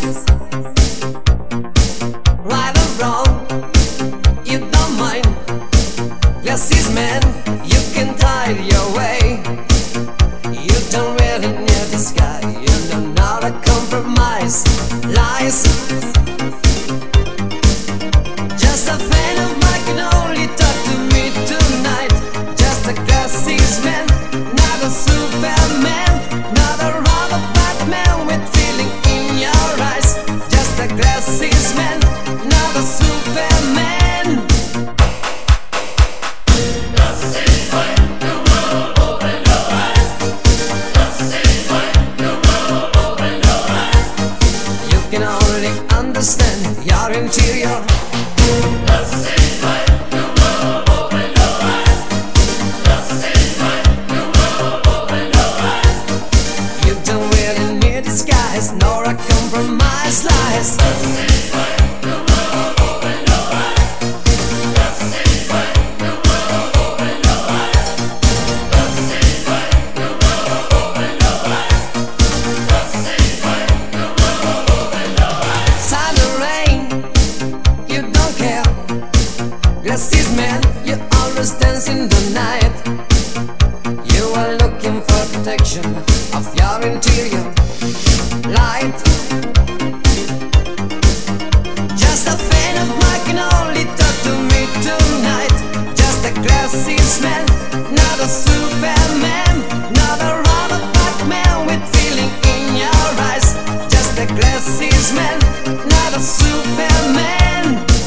Right or wrong, you don't mind. Glasses man, you can tide your way. You don't really need the sky. You know not to compromise. Lies. Just a fan of mine can only talk to me tonight. Just a glasses man, not a Superman, not a rubber Batman with feeling in your eyes. Just a glasses man, not a Superman. You can only understand your interior. You don't really need disguise nor a compromise lies. Time to rain, you don't care. Glasses man, you always dance in the night. You are looking for protection of your interior light. Just a fan of mine can only talk to me tonight. Just a glasses man, not a Superman, not a rubber Batman with feeling in your eyes. Just a glasses man, not a Superman.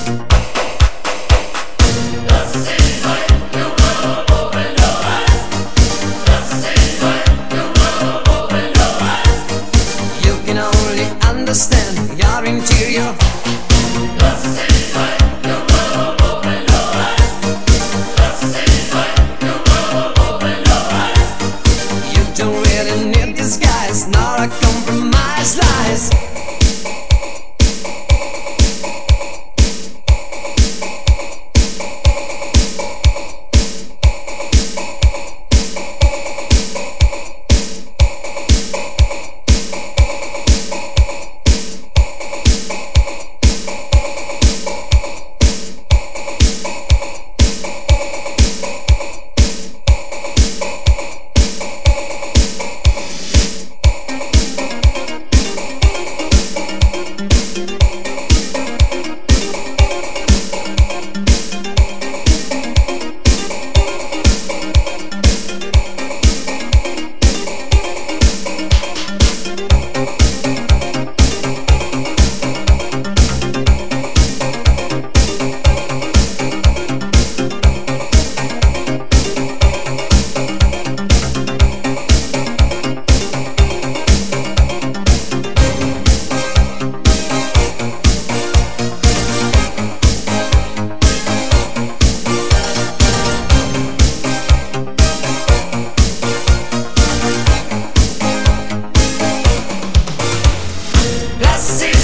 You can only understand your interior. You don't really need disguise nor a compromise lies. Glasses